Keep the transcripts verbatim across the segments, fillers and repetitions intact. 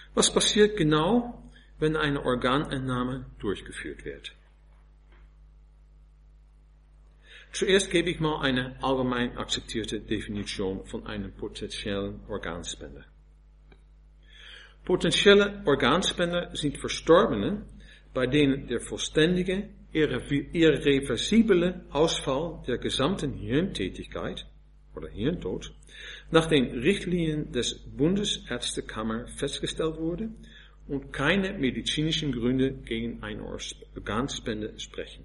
Was passiert genau, wenn eine Organentnahme durchgeführt wird? Zuerst gebe ich mal eine allgemein akzeptierte Definition von einem potenziellen Organspender. Potenzielle Organspender sind Verstorbene, bei denen der vollständige, irreversible Ausfall der gesamten Hirntätigkeit oder Hirntod nach den Richtlinien des Bundesärztekammer festgestellt wurde und keine medizinischen Gründe gegen eine Organspende sprechen.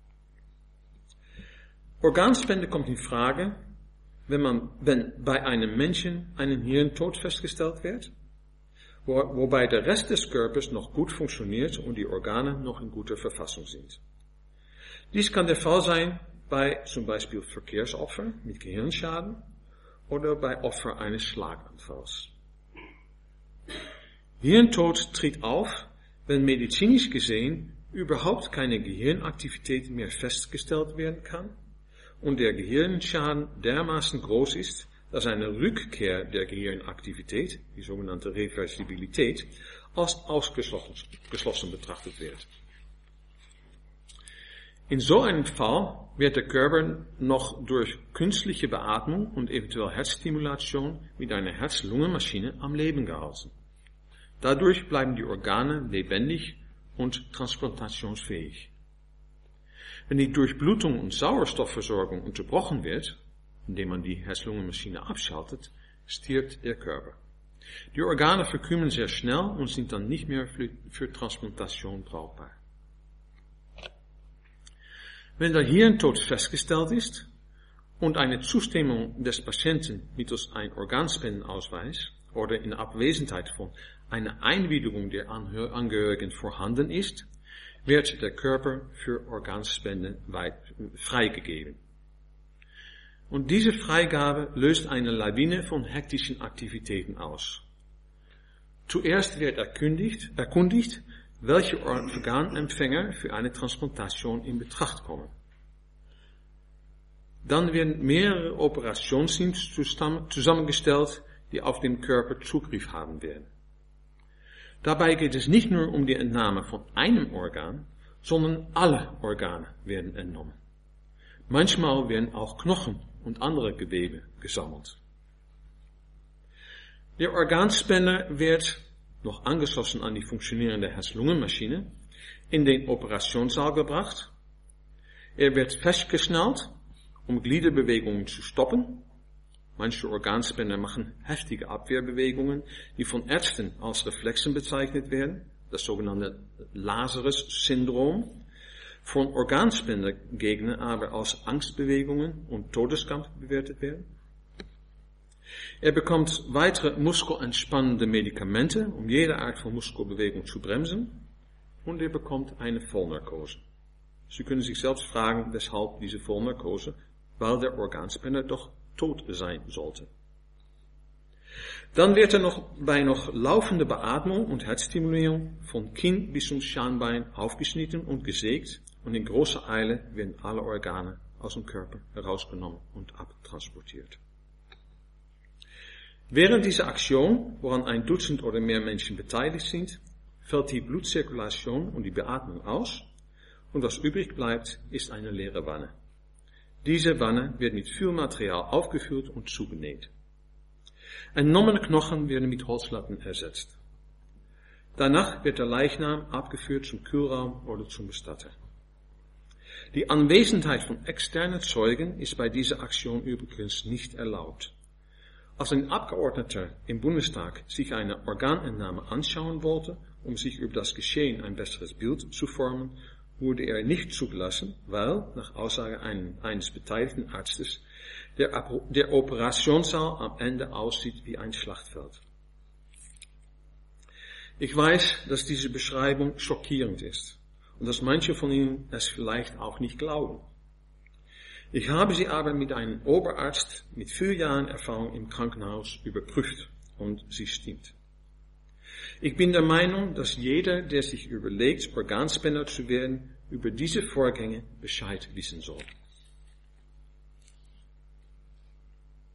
Organspende kommt in Frage, wenn man, wenn bei einem Menschen einen Hirntod festgestellt wird, wo, wobei der Rest des Körpers noch gut funktioniert und die Organe noch in guter Verfassung sind. Dies kann der Fall sein bei zum Beispiel Verkehrsopfern mit Gehirnschaden oder bei Opfern eines Schlaganfalls. Hirntod tritt auf, wenn medizinisch gesehen überhaupt keine Gehirnaktivität mehr festgestellt werden kann und der Gehirnschaden dermaßen groß ist, dass eine Rückkehr der Gehirnaktivität, die sogenannte Reversibilität, als ausgeschlossen geschlossen betrachtet wird. In so einem Fall wird der Körper noch durch künstliche Beatmung und eventuell Herzstimulation mit einer Herz-Lungen-Maschine am Leben gehalten. Dadurch bleiben die Organe lebendig und transplantationsfähig. Wenn die Durchblutung und Sauerstoffversorgung unterbrochen wird, indem man die Herz-Lungen-Maschine abschaltet, stirbt der Körper. Die Organe verkümmern sehr schnell und sind dann nicht mehr für, für Transplantation brauchbar. Wenn der Hirntod festgestellt ist und eine Zustimmung des Patienten mittels einem Organspendenausweis oder in Abwesenheit von einer Einwilligung der Angehörigen vorhanden ist, wird der Körper für Organspende freigegeben. Und diese Freigabe löst eine Lawine von hektischen Aktivitäten aus. Zuerst wird erkundigt, erkundigt welche Organempfänger für eine Transplantation in Betracht kommen. Dann werden mehrere Operationsteams zusammengestellt, die auf den Körper Zugriff haben werden. Dabei geht es nicht nur um die Entnahme von einem Organ, sondern alle Organe werden entnommen. Manchmal werden auch Knochen und andere Gewebe gesammelt. Der Organspender wird, noch angeschlossen an die funktionierende Herz-Lungen-Maschine, in den Operationssaal gebracht. Er wird festgeschnallt, um Gliederbewegungen zu stoppen. Manche Organspender machen heftige Abwehrbewegungen, die von Ärzten als Reflexen bezeichnet werden, das sogenannte Lazarus-Syndrom, von Organspendergegnern aber als Angstbewegungen und Todeskampf bewertet werden. Er bekommt weitere muskelentspannende Medikamente, um jede Art von Muskelbewegung zu bremsen, und er bekommt eine Vollnarkose. Sie können sich selbst fragen, weshalb diese Vollnarkose, weil der Organspender doch tot sein sollte. Dann wird er noch bei noch laufender Beatmung und Herzstimulierung von Kinn bis zum Schambein aufgeschnitten und gesägt, und in großer Eile werden alle Organe aus dem Körper herausgenommen und abtransportiert. Während dieser Aktion, woran ein Dutzend oder mehr Menschen beteiligt sind, fällt die Blutzirkulation und die Beatmung aus, und was übrig bleibt, ist eine leere Wanne. Diese Wanne wird mit Füllmaterial aufgefüllt und zugenäht. Entnommene Knochen werden mit Holzlatten ersetzt. Danach wird der Leichnam abgeführt zum Kühlraum oder zum Bestatter. Die Anwesenheit von externen Zeugen ist bei dieser Aktion übrigens nicht erlaubt. Als ein Abgeordneter im Bundestag sich eine Organentnahme anschauen wollte, um sich über das Geschehen ein besseres Bild zu formen, wurde er nicht zugelassen, weil, nach Aussage eines beteiligten Arztes, der, der Operationssaal am Ende aussieht wie ein Schlachtfeld. Ich weiß, dass diese Beschreibung schockierend ist und dass manche von Ihnen es vielleicht auch nicht glauben. Ich habe sie aber mit einem Oberarzt mit vier Jahren Erfahrung im Krankenhaus überprüft und sie stimmt. Ich bin der Meinung, dass jeder, der sich überlegt, Organspender zu werden, über diese Vorgänge Bescheid wissen soll.